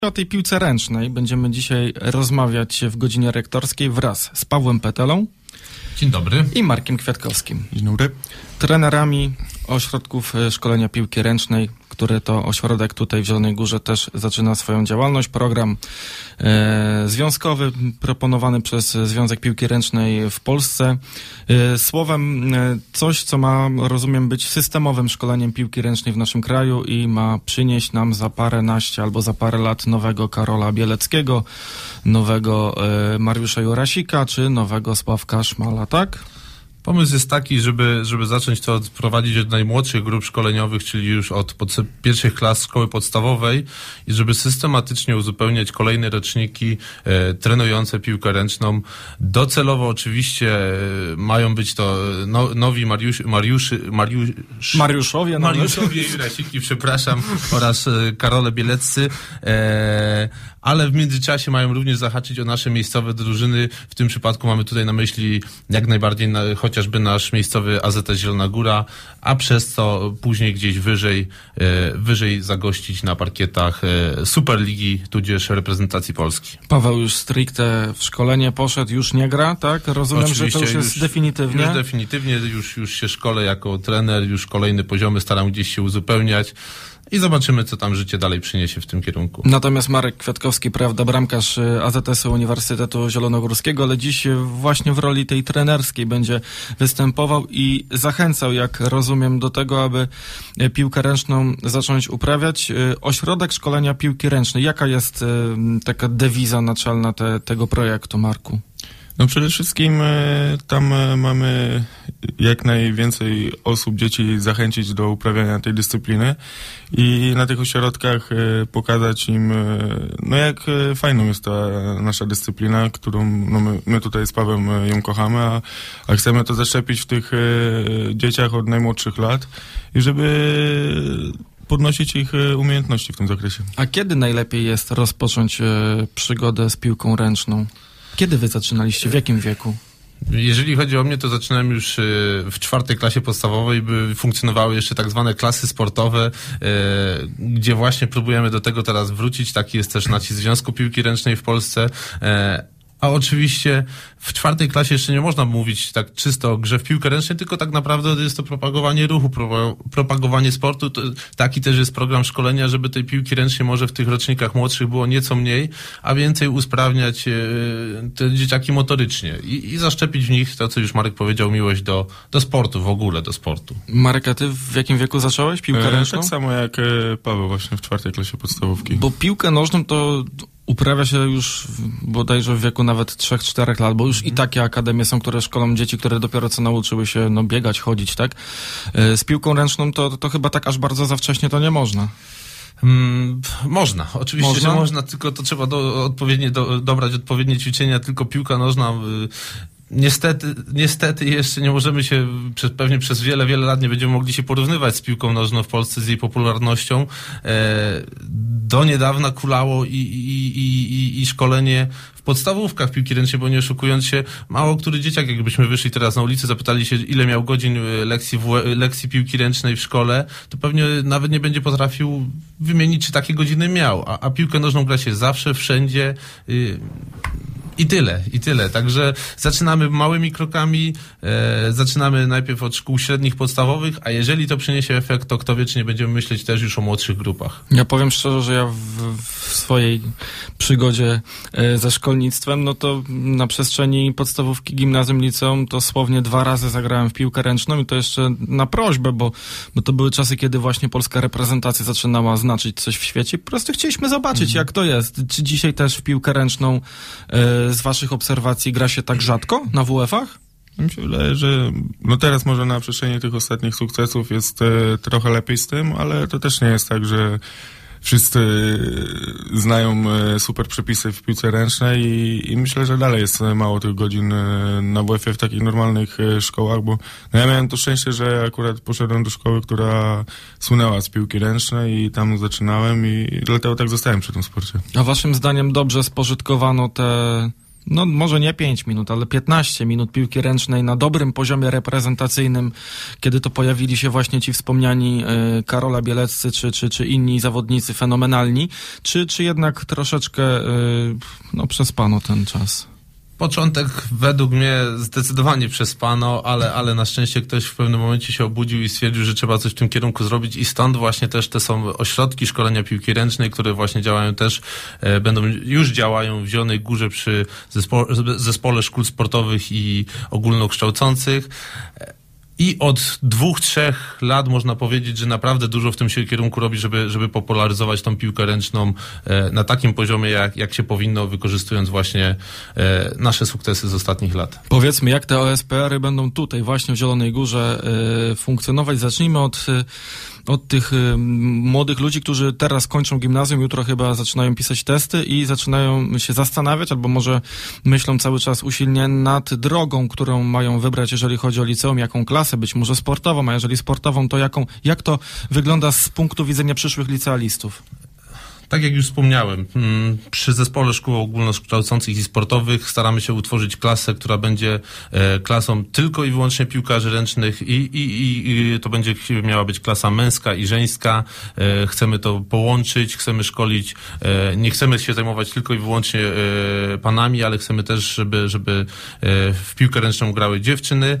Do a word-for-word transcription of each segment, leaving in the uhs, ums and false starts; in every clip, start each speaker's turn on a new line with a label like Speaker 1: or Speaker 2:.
Speaker 1: O tej piłce ręcznej będziemy dzisiaj rozmawiać w godzinie rektorskiej wraz z Pawłem Petelą.
Speaker 2: Dzień dobry.
Speaker 1: I Markiem Kwiatkowskim.
Speaker 3: Dzień dobry.
Speaker 1: Trenerami ośrodków szkolenia piłki ręcznej, który to ośrodek tutaj w Zielonej Górze też zaczyna swoją działalność. Program e, związkowy proponowany przez Związek Piłki Ręcznej w Polsce. E, słowem e, coś, co ma, rozumiem, być systemowym szkoleniem piłki ręcznej w naszym kraju i ma przynieść nam za paręnaście albo za parę lat nowego Karola Bieleckiego, nowego e, Mariusza Jurasika czy nowego Sławka Szmala, tak?
Speaker 2: Pomysł jest taki, żeby, żeby zacząć to prowadzić od najmłodszych grup szkoleniowych, czyli już od pod, pierwszych klas szkoły podstawowej i żeby systematycznie uzupełniać kolejne roczniki e, trenujące piłkę ręczną. Docelowo oczywiście e, mają być to no, nowi Mariusz, Mariuszy, Mariusz,
Speaker 1: Mariuszowie, no
Speaker 2: Mariuszowie i Rasiki, przepraszam, oraz e, Karole Bieleccy, e, ale w międzyczasie mają również zahaczyć o nasze miejscowe drużyny. W tym przypadku mamy tutaj na myśli jak najbardziej na, chociażby nasz miejscowy A Z S Zielona Góra, a przez to później gdzieś wyżej, e, wyżej zagościć na parkietach e, Superligi, tudzież reprezentacji Polski.
Speaker 1: Paweł już stricte w szkolenie poszedł, już nie gra, tak? Rozumiem, Oczywiście, że to już jest już, definitywnie?
Speaker 2: Już definitywnie, już, już się szkole jako trener, już kolejne poziomy staram gdzieś się uzupełniać. I zobaczymy, co tam życie dalej przyniesie w tym kierunku.
Speaker 1: Natomiast Marek Kwiatkowski, prawda, bramkarz A Z S-u Uniwersytetu Zielonogórskiego, ale dziś właśnie w roli tej trenerskiej będzie występował i zachęcał, jak rozumiem, do tego, aby piłkę ręczną zacząć uprawiać. Ośrodek szkolenia piłki ręcznej. Jaka jest taka dewiza naczelna te, tego projektu, Marku?
Speaker 3: No przede wszystkim tam mamy jak najwięcej osób, dzieci zachęcić do uprawiania tej dyscypliny i na tych ośrodkach pokazać im, no jak fajną jest ta nasza dyscyplina, którą no my, my tutaj z Pawłem ją kochamy, a, a chcemy to zaszczepić w tych dzieciach od najmłodszych lat i żeby podnosić ich umiejętności w tym zakresie.
Speaker 1: A kiedy najlepiej jest rozpocząć przygodę z piłką ręczną? Kiedy wy zaczynaliście? W jakim wieku?
Speaker 2: Jeżeli chodzi o mnie, to zaczynałem już w czwartej klasie podstawowej, by funkcjonowały jeszcze tak zwane klasy sportowe, gdzie właśnie próbujemy do tego teraz wrócić. Taki jest też nacisk Związku Piłki Ręcznej w Polsce. A oczywiście w czwartej klasie jeszcze nie można mówić tak czysto o grze w piłkę ręczną, tylko tak naprawdę jest to propagowanie ruchu, pro, propagowanie sportu. To, taki też jest program szkolenia, żeby tej piłki ręcznej może w tych rocznikach młodszych było nieco mniej, a więcej usprawniać e, te dzieciaki motorycznie i, i zaszczepić w nich to, co już Marek powiedział, miłość do, do sportu, w ogóle do sportu.
Speaker 1: Marek, a ty w jakim wieku zacząłeś piłkę
Speaker 3: e,
Speaker 1: ręczną?
Speaker 3: Tak samo jak Paweł właśnie w czwartej klasie podstawówki.
Speaker 1: Bo piłkę nożną to uprawia się już bodajże w wieku nawet trzech czterech lat, bo już mm. i takie akademie są, które szkolą dzieci, które dopiero co nauczyły się no, biegać, chodzić, tak? Z piłką ręczną to, to chyba tak aż bardzo za wcześnie to nie można.
Speaker 2: Hmm, można, oczywiście,
Speaker 1: można?
Speaker 2: że można, tylko to trzeba do, odpowiednie do, dobrać odpowiednie ćwiczenia, tylko piłka nożna... Y- Niestety, niestety jeszcze nie możemy się, przez, pewnie przez wiele, wiele lat nie będziemy mogli się porównywać z piłką nożną w Polsce, z jej popularnością. E, do niedawna kulało i, i, i, i, i szkolenie w podstawówkach piłki ręcznej, bo nie oszukując się, mało który dzieciak, jakbyśmy wyszli teraz na ulicę, zapytali się, ile miał godzin lekcji, w, lekcji piłki ręcznej w szkole, to pewnie nawet nie będzie potrafił wymienić, czy takie godziny miał. A, a piłkę nożną gra się zawsze, wszędzie. Y, I tyle, i tyle. Także zaczynamy małymi krokami, e, zaczynamy najpierw od szkół średnich, podstawowych, a jeżeli to przyniesie efekt, to kto wie, czy nie będziemy myśleć też już o młodszych grupach.
Speaker 1: Ja powiem szczerze, że ja w, w swojej przygodzie e, ze szkolnictwem, no to na przestrzeni podstawówki, gimnazjum, liceum, to słownie dwa razy zagrałem w piłkę ręczną i to jeszcze na prośbę, bo, bo to były czasy, kiedy właśnie polska reprezentacja zaczynała znaczyć coś w świecie. Po prostu chcieliśmy zobaczyć, mhm. jak to jest. Czy dzisiaj też w piłkę ręczną e, z waszych obserwacji gra się tak rzadko na W F-ach?
Speaker 3: Mi się wydaje, że no teraz może na przestrzeni tych ostatnich sukcesów jest e, trochę lepiej z tym, ale to też nie jest tak, że wszyscy znają e, super przepisy w piłce ręcznej i, i myślę, że dalej jest mało tych godzin e, na W F-ie w takich normalnych e, szkołach, bo no ja miałem to szczęście, że akurat poszedłem do szkoły, która słynęła z piłki ręcznej i tam zaczynałem i, i dlatego tak zostałem przy tym sporcie.
Speaker 1: A waszym zdaniem dobrze spożytkowano te no może nie pięć minut, ale piętnaście minut piłki ręcznej na dobrym poziomie reprezentacyjnym, kiedy to pojawili się właśnie ci wspomniani y, Karola Bieleccy czy, czy, czy inni zawodnicy fenomenalni, czy, czy jednak troszeczkę y, no, przespano ten czas?
Speaker 2: Początek według mnie zdecydowanie przespano, ale, ale na szczęście ktoś w pewnym momencie się obudził i stwierdził, że trzeba coś w tym kierunku zrobić i stąd właśnie też te są ośrodki szkolenia piłki ręcznej, które właśnie działają też, e, będą, już działają w Zielonej Górze przy zespo, zespole szkół sportowych i ogólnokształcących. I od dwóch, trzech lat można powiedzieć, że naprawdę dużo w tym się kierunku robi, żeby, żeby popularyzować tą piłkę ręczną e, na takim poziomie, jak, jak się powinno, wykorzystując właśnie e, nasze sukcesy z ostatnich lat.
Speaker 1: Powiedzmy, jak te O S P R-y będą tutaj właśnie w Zielonej Górze e, funkcjonować. Zacznijmy od, od tych e, młodych ludzi, którzy teraz kończą gimnazjum, jutro chyba zaczynają pisać testy i zaczynają się zastanawiać, albo może myślą cały czas usilnie nad drogą, którą mają wybrać, jeżeli chodzi o liceum, jaką klasę, być może sportową, a jeżeli sportową, to jaką, jak to wygląda z punktu widzenia przyszłych licealistów?
Speaker 2: Tak jak już wspomniałem, przy zespole szkół ogólnokształcących i sportowych staramy się utworzyć klasę, która będzie klasą tylko i wyłącznie piłkarzy ręcznych i, i, i to będzie miała być klasa męska i żeńska. Chcemy to połączyć, chcemy szkolić, nie chcemy się zajmować tylko i wyłącznie panami, ale chcemy też, żeby, żeby w piłkę ręczną grały dziewczyny.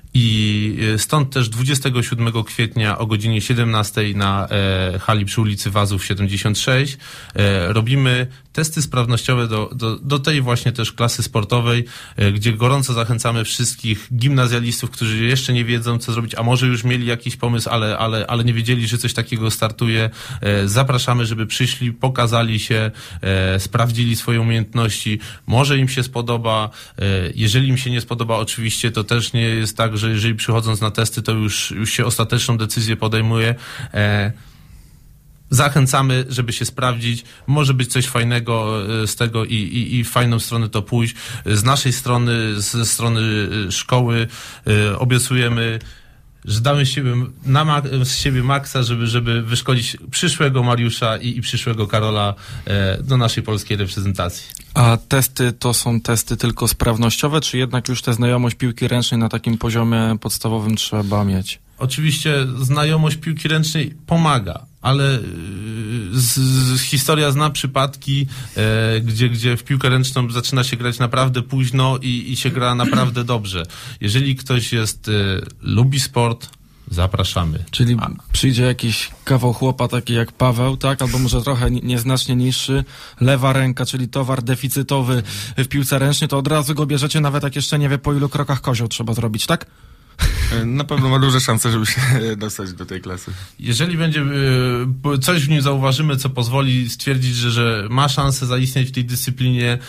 Speaker 2: I stąd też dwudziestego siódmego kwietnia o godzinie siedemnastej na e, hali przy ulicy Wazów siedemdziesiąt sześć e, robimy testy sprawnościowe do, do, do tej właśnie też klasy sportowej, e, gdzie gorąco zachęcamy wszystkich gimnazjalistów, którzy jeszcze nie wiedzą, co zrobić, a może już mieli jakiś pomysł, ale, ale, ale nie wiedzieli, że coś takiego startuje. E, zapraszamy, żeby przyszli, pokazali się, e, sprawdzili swoje umiejętności. Może im się spodoba. E, jeżeli im się nie spodoba, oczywiście to też nie jest tak, że jeżeli przychodząc na testy, to już, już się ostateczną decyzję podejmuje. E, zachęcamy, żeby się sprawdzić. Może być coś fajnego z tego i, i, i w fajną stronę to pójść. Z naszej strony, ze strony szkoły e, obiecujemy, że damy z siebie, na ma, z siebie maksa, żeby, żeby wyszkolić przyszłego Mariusza i, i przyszłego Karola e, do naszej polskiej reprezentacji.
Speaker 1: A testy to są testy tylko sprawnościowe, czy jednak już tę znajomość piłki ręcznej na takim poziomie podstawowym trzeba mieć?
Speaker 2: Oczywiście znajomość piłki ręcznej pomaga, ale z, z, historia zna przypadki, e, gdzie, gdzie w piłkę ręczną zaczyna się grać naprawdę późno i, i się gra naprawdę dobrze. Jeżeli ktoś jest, e, lubi sport, zapraszamy.
Speaker 1: Czyli A. przyjdzie jakiś kawał chłopa taki jak Paweł, tak? Albo może trochę nieznacznie niższy, lewa ręka, czyli towar deficytowy w piłce ręcznej, to od razu go bierzecie, nawet jak jeszcze nie wie, po ilu krokach kozioł trzeba zrobić, tak?
Speaker 3: Na pewno ma duże szanse, żeby się dostać do tej klasy.
Speaker 2: Jeżeli będzie coś w nim zauważymy, co pozwoli stwierdzić, że, że ma szansę zaistnieć w tej dyscyplinie,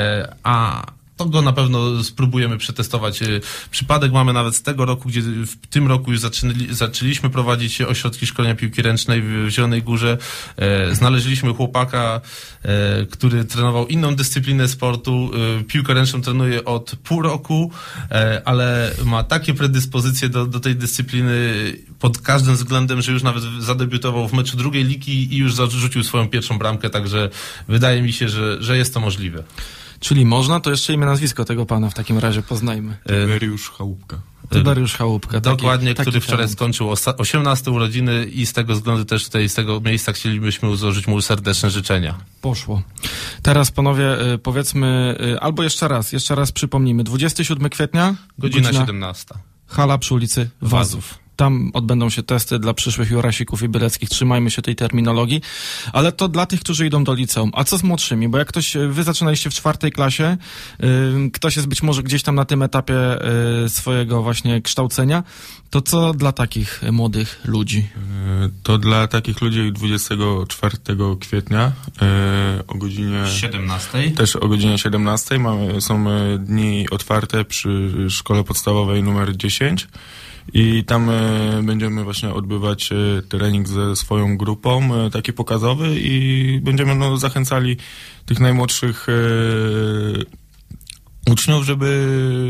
Speaker 2: a to go na pewno spróbujemy przetestować. Przypadek mamy nawet z tego roku, gdzie w tym roku już zaczynali, zaczęliśmy prowadzić ośrodki szkolenia piłki ręcznej w Zielonej Górze. E, znaleźliśmy chłopaka, e, który trenował inną dyscyplinę sportu. E, piłkę ręczną trenuje od pół roku, e, ale ma takie predyspozycje do, do tej dyscypliny pod każdym względem, że już nawet zadebiutował w meczu drugiej ligi i już zarzucił swoją pierwszą bramkę, także wydaje mi się, że, że jest to możliwe.
Speaker 1: Czyli można, to jeszcze imię, nazwisko tego pana w takim razie poznajmy.
Speaker 3: Tyberiusz Chałupka.
Speaker 1: Tyberiusz Chałupka.
Speaker 2: Dokładnie, taki, który
Speaker 1: taki
Speaker 2: wczoraj
Speaker 1: talent.
Speaker 2: skończył osiemnaste urodziny i z tego względu też tutaj z tego miejsca chcielibyśmy złożyć mu serdeczne życzenia.
Speaker 1: Poszło. Teraz panowie powiedzmy, albo jeszcze raz, jeszcze raz przypomnijmy. dwudziestego siódmego kwietnia?
Speaker 2: Godzina,
Speaker 1: godzina
Speaker 2: siedemnasta.
Speaker 1: Hala przy ulicy Wazów. Tam odbędą się testy dla przyszłych Jurasików i Bieleckich. Trzymajmy się tej terminologii. Ale to dla tych, którzy idą do liceum. A co z młodszymi? Bo jak ktoś, wy zaczynaliście w czwartej klasie, yy, ktoś jest być może gdzieś tam na tym etapie yy, swojego właśnie kształcenia, to co dla takich młodych ludzi?
Speaker 3: To dla takich ludzi dwudziestego czwartego kwietnia yy, o godzinie
Speaker 2: siedemnastej.
Speaker 3: Też o godzinie siedemnastej mamy, są dni otwarte przy szkole podstawowej numer dziesięć. I tam e, będziemy właśnie odbywać e, trening ze swoją grupą, e, taki pokazowy i będziemy no, zachęcali tych najmłodszych e, uczniów, żeby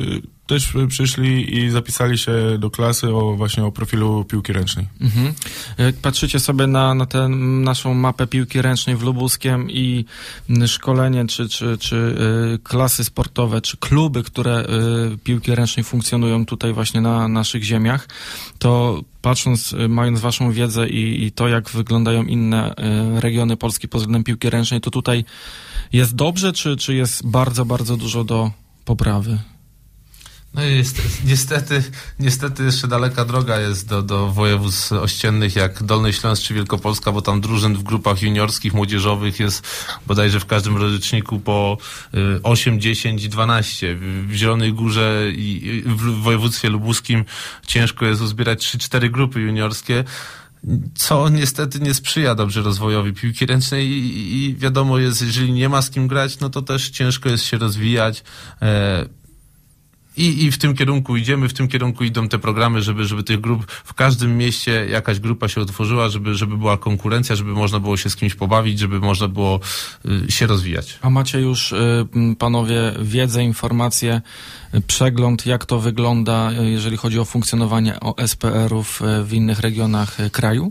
Speaker 3: też przyszli i zapisali się do klasy o właśnie o profilu piłki ręcznej.
Speaker 1: Mhm. Jak patrzycie sobie na, na tę naszą mapę piłki ręcznej w Lubuskiem i szkolenie, czy, czy, czy y, klasy sportowe, czy kluby, które y, piłki ręcznej funkcjonują tutaj właśnie na naszych ziemiach, to patrząc, y, mając waszą wiedzę i, i to, jak wyglądają inne y, regiony Polski pod względem piłki ręcznej, to tutaj jest dobrze, czy, czy jest bardzo, bardzo dużo do poprawy?
Speaker 2: No jest, niestety, niestety jeszcze daleka droga jest do, do województw ościennych jak Dolny Śląsk czy Wielkopolska, bo tam drużyn w grupach juniorskich, młodzieżowych jest bodajże w każdym roczniku po osiem, dziesięć i dwanaście. W Zielonej Górze i w województwie lubuskim ciężko jest uzbierać trzy cztery grupy juniorskie, co niestety nie sprzyja dobrze rozwojowi piłki ręcznej i, i wiadomo jest, jeżeli nie ma z kim grać, no to też ciężko jest się rozwijać. E, I, I w tym kierunku idziemy, w tym kierunku idą te programy, żeby, żeby tych grup w każdym mieście jakaś grupa się otworzyła, żeby, żeby była konkurencja, żeby można było się z kimś pobawić, żeby można było y, się rozwijać.
Speaker 1: A macie już, y, panowie, wiedzę, informacje, y, przegląd, jak to wygląda, y, jeżeli chodzi o funkcjonowanie O S P R-ów y, w innych regionach y, kraju?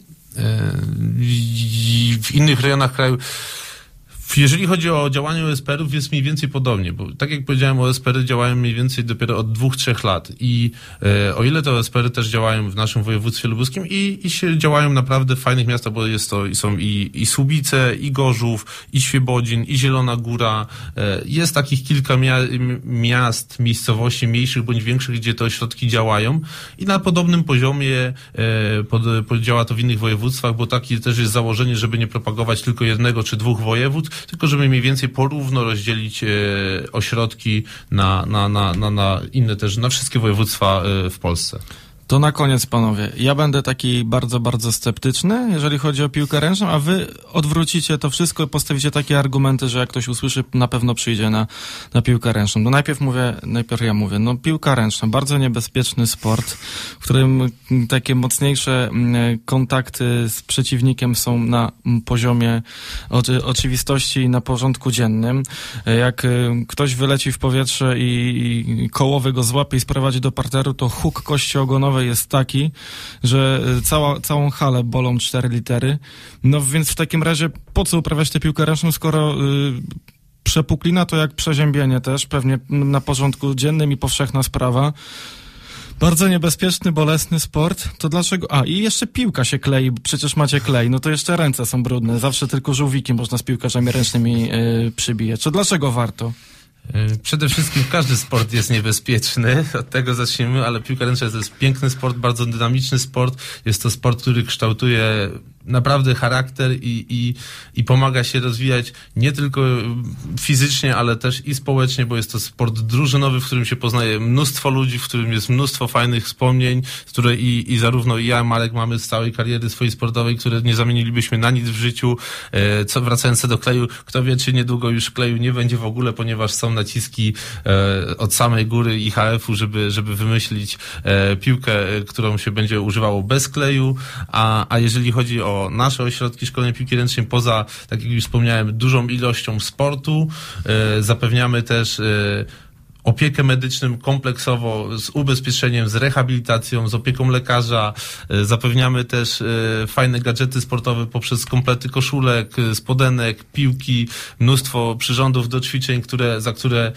Speaker 2: Y, w innych rejonach kraju jeżeli chodzi o działanie O S P R-ów, jest mniej więcej podobnie, bo tak jak powiedziałem, O S P R-y działają mniej więcej dopiero od dwóch, trzech lat i e, o ile te O S P R-y też działają w naszym województwie lubuskim i, i się działają naprawdę w fajnych miastach, bo jest to, są i, i Słubice, i Gorzów, i Świebodzin, i Zielona Góra. E, jest takich kilka mia- miast, miejscowości mniejszych bądź większych, gdzie te ośrodki działają i na podobnym poziomie e, pod, pod działa to w innych województwach, bo takie też jest założenie, żeby nie propagować tylko jednego czy dwóch województw, tylko żeby mniej więcej porówno rozdzielić e, ośrodki na, na, na, na, na inne też, na wszystkie województwa e, w Polsce.
Speaker 1: To na koniec, panowie. Ja będę taki bardzo, bardzo sceptyczny, jeżeli chodzi o piłkę ręczną, a wy odwrócicie to wszystko i postawicie takie argumenty, że jak ktoś usłyszy, na pewno przyjdzie na, na piłkę ręczną. No najpierw mówię, najpierw ja mówię, no piłka ręczna, bardzo niebezpieczny sport, w którym takie mocniejsze kontakty z przeciwnikiem są na poziomie oczy, oczywistości i na porządku dziennym. Jak ktoś wyleci w powietrze i, i kołowy go złapie i sprowadzi do parteru, to huk kości ogonowej jest taki, że cała, całą halę bolą cztery litery. No więc w takim razie po co uprawiać tę piłkę ręczną, skoro y, przepuklina to jak przeziębienie też, pewnie na porządku dziennym i powszechna sprawa. Bardzo niebezpieczny, bolesny sport. To dlaczego? A, i jeszcze piłka się klei, przecież macie klej, no to jeszcze ręce są brudne. Zawsze tylko żółwiki można z piłkarzami ręcznymi y, przybijać. To dlaczego warto?
Speaker 2: Przede wszystkim każdy sport jest niebezpieczny, od tego zaczniemy, ale piłka ręczna to jest piękny sport, bardzo dynamiczny sport. Jest to sport, który kształtuje naprawdę charakter i, i, i pomaga się rozwijać nie tylko fizycznie, ale też i społecznie, bo jest to sport drużynowy, w którym się poznaje mnóstwo ludzi, w którym jest mnóstwo fajnych wspomnień, które i, i zarówno ja, Marek mamy z całej kariery swojej sportowej, które nie zamienilibyśmy na nic w życiu. Co wracając do kleju, kto wie, czy niedługo już kleju nie będzie w ogóle, ponieważ są naciski e, od samej góry I H F-u, żeby, żeby wymyślić e, piłkę, którą się będzie używało bez kleju, a, a jeżeli chodzi o nasze ośrodki szkolenia piłki ręcznej, poza, tak jak już wspomniałem, dużą ilością sportu, e, zapewniamy też e, opiekę medyczną kompleksowo z ubezpieczeniem, z rehabilitacją, z opieką lekarza. Zapewniamy też fajne gadżety sportowe poprzez komplety koszulek, spodenek, piłki, mnóstwo przyrządów do ćwiczeń, które, za które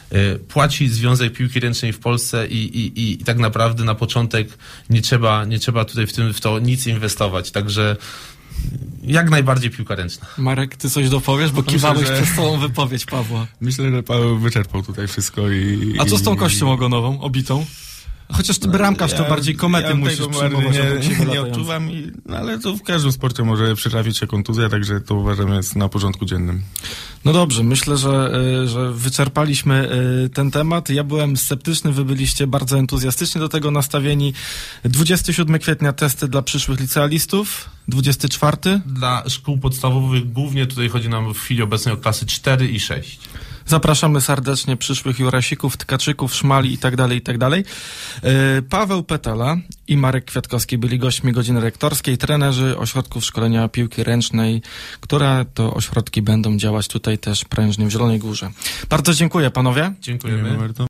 Speaker 2: płaci Związek Piłki Ręcznej w Polsce i, i, i tak naprawdę na początek nie trzeba, nie trzeba tutaj w tym, w to nic inwestować. Także jak najbardziej piłka ręczna.
Speaker 1: Marek, ty coś dopowiesz, bo kiwałeś Myślę, że... przez całą wypowiedź Pawła.
Speaker 3: Myślę, że Paweł wyczerpał tutaj wszystko i...
Speaker 1: A co z tą kością ogonową, obitą? Chociaż ty bramkarz to ja, bardziej komety
Speaker 3: ja
Speaker 1: musisz przyjmować.
Speaker 3: Nie, nie, nie odczuwam, i, no ale to w każdym sporcie może przytrafić się kontuzja, także to uważam jest na porządku dziennym.
Speaker 1: No dobrze, myślę, że, że wyczerpaliśmy ten temat. Ja byłem sceptyczny, wy byliście bardzo entuzjastycznie do tego nastawieni. dwudziestego siódmego kwietnia testy dla przyszłych licealistów, dwudziestego czwartego
Speaker 2: Dla szkół podstawowych głównie tutaj chodzi nam w chwili obecnej o klasy cztery i sześć.
Speaker 1: Zapraszamy serdecznie przyszłych Jurasików, Tkaczyków, Szmali i tak dalej, i tak dalej. Paweł Petala i Marek Kwiatkowski byli gośćmi Godziny Rektorskiej, trenerzy ośrodków szkolenia piłki ręcznej, które to ośrodki będą działać tutaj też prężnie w Zielonej Górze. Bardzo dziękuję, panowie.
Speaker 2: Dziękujemy.